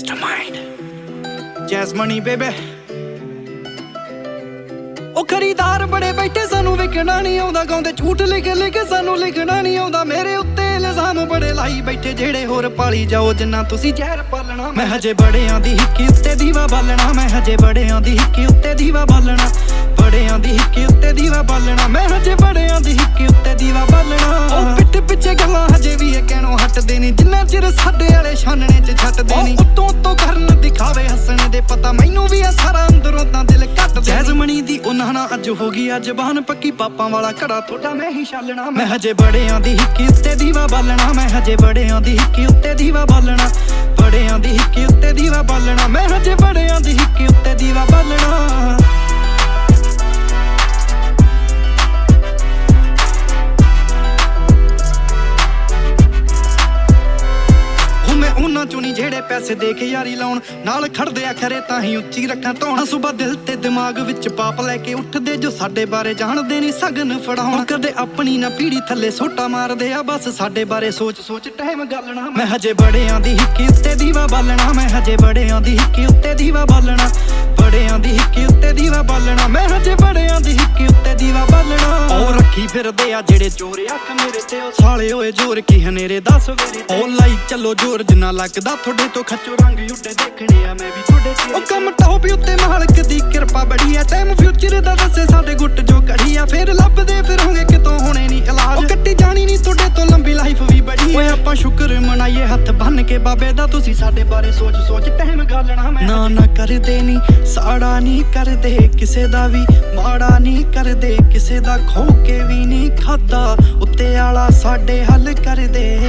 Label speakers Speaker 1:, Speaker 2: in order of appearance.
Speaker 1: Mastermind Jasmine baby ਉਹ ਖਰੀਦਾਰ ਬੜੇ ਬੈਠੇ ਸਾਨੂੰ ਵਿਕਣਾ ਨਹੀਂ ਆਉਂਦਾ ਗਾਉਂਦੇ ਝੂਠ ਲਿਖ ਲਿਖ ਸਾਨੂੰ ਲਿਖਣਾ ਨਹੀਂ ਆਉਂਦਾ ਮੇਰੇ ਉੱਤੇ ਇਲਜ਼ਾਮ ਬੜੇ ਲਾਈ ਬੈਠੇ ਜਿਹੜੇ ਹੋਰ ਪਾਲੀ ਜਾਓ ਜਿੰਨਾ ਤੁਸੀਂ ਜ਼ਹਿਰ ਪਾਲਣਾ ਮੈਂ ਹਜੇ ਬੜਿਆਂ ਦੀ ਹਿੱਕੀ ਉੱਤੇ ਦੀਵਾ ਬਾਲਣਾ ਮੈਂ ਹਜੇ ਬੜਿਆਂ ਦੀ ਹਿੱਕੀ ਉੱਤੇ ਦੀਵਾ ਬਾਲਣਾ ਬੜਿਆਂ ਦੀ ਹਿੱਕੀ ਉੱਤੇ ਦੀਵਾ ਬਾਲਣਾ ਮੈਂ ਹਜੇ ਬੜਿਆਂ ਦੀ ਹਿੱਕੀ ਉੱਤੇ ਦੀਵਾ ਬਾਲਣਾ ਉਹ ਪਿੱਠ ਪਿੱਛੇ ਗੱਲਾਂ ਹਜੇ ਵੀ ਇਹ ਕਹਿਣੋਂ ਹਟਦੇ ਨਹੀਂ ਜਿੰਨਾ ਚਿਰ ਸਾਡੇ ਵਾਲੇ ਛਾਨਣੇ 'ਚ ਛੱਡਦੇ ਨਹੀਂ ਉੱਤੋਂ ਉੱਤੋਂ ਕਰਨ ਦਿਖਾਵੇ ਹੱਸਣੇ ਦੇ ਪਤਾ ਮੈਨੂੰ ਵੀ ਆ ਸਾਰਾ ਅੰਦਰੋਂ ਤਾਂ ਦਿਲ ਕੱਟ ਜੈਸਮਨੀ ਦੀ ਉਹਨਾਂ ਨਾਲ ਅੱਜ ਹੋ ਗਈ ਆ ਜ਼ਬਾਨ ਪੱਕੀ ਪਾਪਾਂ ਵਾਲਾ ਘੜਾ ਤੁਹਾਡਾ ਮੈਂ ਹੀ ਛਾਲਣਾ ਮੈਂ ਹਜੇ ਬੜਿਆਂ ਦੀ ਹਿੱਕੀ ਉੱਤੇ ਦੀਵਾ ਬਾਲਣਾ ਮੈਂ ਹਜੇ ਬੜਿਆਂ ਦੀ ਹਿੱਕੀ ਉੱਤੇ ਦੀਵਾ ਬਾਲਣਾ ਬੜਿਆਂ ਦੀ ਹਿੱਕੀ ਉੱਤੇ ਦੀਵਾ ਬਾਲਣਾ ਮੈਂ ਹਜੇ ਬੜਿਆਂ ਦੀ ਹਿੱਕੀ ਉੱਤੇ ਦੀਵਾ ਬਾਲਣਾ ਉਹਨਾਂ ਚੋਂ ਨੀ ਜਿਹੜੇ ਪੈਸੇ ਦੇ ਕੇ ਯਾਰੀ ਲਾਉਣ ਨਾਲ ਖੜਦੇ ਆ ਖਰੇ ਤਾਂ ਹੀ ਉੱਚੀ ਰੱਖਾਂ ਧੌਣ ਸੁਬਾ ਦਿਲ ਤੇ ਦਿਮਾਗ ਵਿੱਚ ਪਾਪ ਲੈ ਕੇ ਉੱਠਦੇ ਜੋ ਸਾਡੇ ਬਾਰੇ ਜਾਣਦੇ ਨਹੀਂ ਸਗਨ ਫੜਾਉਣ ਕਦੇ ਆਪਣੀ ਨਾ ਪੀੜੀ ਥੱਲੇ ਸੋਟਾ ਮਾਰਦੇ ਆ ਬਸ ਸਾਡੇ ਬਾਰੇ ਸੋਚ ਸੋਚ ਟਾਈਮ ਗਾਲਣਾ ਮੈਂ ਹਜੇ ਬੜਿਆਂ ਦੀ ਹਿੱਕੀ ਉੱਤੇ ਦੀਵਾ ਬਾਲਣਾ ਮੈਂ ਹਜੇ ਬੜਿਆਂ ਦੀ ਹਿੱਕੀ ਉੱਤੇ ਦੀਵਾ ਬਾਲਣਾ ਬੜਿਆਂ ਦੀ ਹਿੱਕੀ ਉੱਤੇ ਦੀਵਾ ਬਾਲਣਾ ਮੈਂ ਹਜੇ ਬੜਿਆਂ ਦੀ ਹਿੱਕੀ ਉੱਤੇ ਦੀਵਾ ਬਾਲਣਾ ਉਹ ਰੱਖੀ ਫਿਰਦੇ ਆ ਜਿਹੜੇ ਚੋਰ ਅੱਖ ਮੇਰੇ ਤੇ ਉਹ ਸਾਲੇ ਓਏ ਜ਼ੋਰ ਕੀ ਹਨੇਰੇ 10 ਵੇਰੇ ਉਹ ਲਾਈ ਚੱਲੋ ਜ਼ੋਰ ਜਿੰਨਾ ਲੱਗਦਾ ਤੁਹਾਡੇ ਤੋਂ ਖੱਚੋ ਰੰਗ ਉੱਡੇ ਦੇਖਣੇ ਆ ਮੈਂ ਵੀ ਤੁਹਾਡੇ ਤੇ ਉਹ ਕੰਮ ਟੌਪ ਉੱਤੇ ਮਾਲਕ ਦੀ ਕਿਰਪਾ ਬੜੀ ਆ ਟਾਈਮ ਫਿਊਚਰ ਦਾ ਦੱਸੇ ਸਾਡੇ ਗੁੱਟ ਜੋ ਕੜੀ ਆ ਫੇਰ ਲੱਭਦੇ ਫਿਰੋਂਗੇ ਕਿਤੋਂ ਹੋਣੇ ਨਹੀਂ ਇਲਾਜ ਉਹ ਕੱਟੀ ਜਾਣੀ ਨਹੀਂ ਤੁਹਾਡੇ ਤੋਂ ਲੰਬੀ ਲਾਈਫ ਵੀ ਬੜੀ ਓਏ ਆਪਾਂ ਸ਼ੁਕਰ ਮਨਾਈਏ ਹੱਥ ਬੰਨ ਕੇ ਬਾਬੇ ਦਾ ਤੁਸੀਂ ਸਾਡੇ ਬਾਰੇ ਸੋਚ ਸੋਚ ਟਾਈਮ ਗਾਲਣਾ ਮੈਂ ਨਾ ਕਰਦੇ ਨਹੀਂ ਸਾੜਾ ਨਹੀਂ ਕਰਦੇ ਕਿਸੇ ਦਾ ਵੀ ਮਾੜਾ ਨਹੀਂ ਕਰਦੇ ਕਿਸੇ ਦਾ ਖੋ ਕੇ ਵੀ ਨਹੀਂ ਖਾਦਾ ਉੱਤੇ ਆਲਾ ਸਾਡੇ ਹੱਲ ਕਰਦੇ